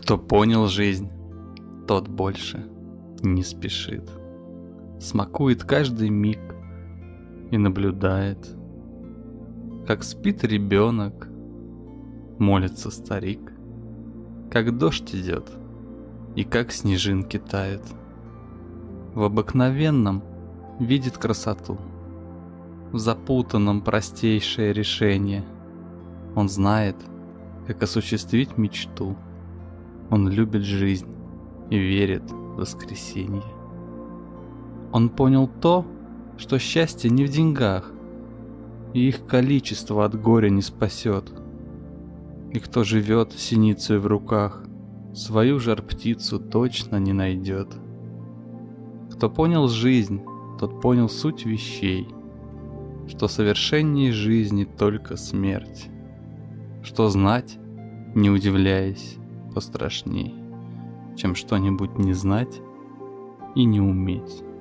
Кто понял жизнь, тот больше не спешит. Смакует каждый миг и наблюдает, как спит ребенок, молится старик, как дождь идет и как снежинки тают. В обыкновенном видит красоту, в запутанном простейшее решение. Он знает, как осуществить мечту. Он любит жизнь и верит в воскресенье. Он понял то, что счастье не в деньгах, и их количество от горя не спасет. И кто живет с синицей в руках, свою жар-птицу точно не найдет. Кто понял жизнь, тот понял суть вещей, что совершеннее жизни только смерть, что знать, не удивляясь, пострашней, чем что-нибудь не знать и не уметь.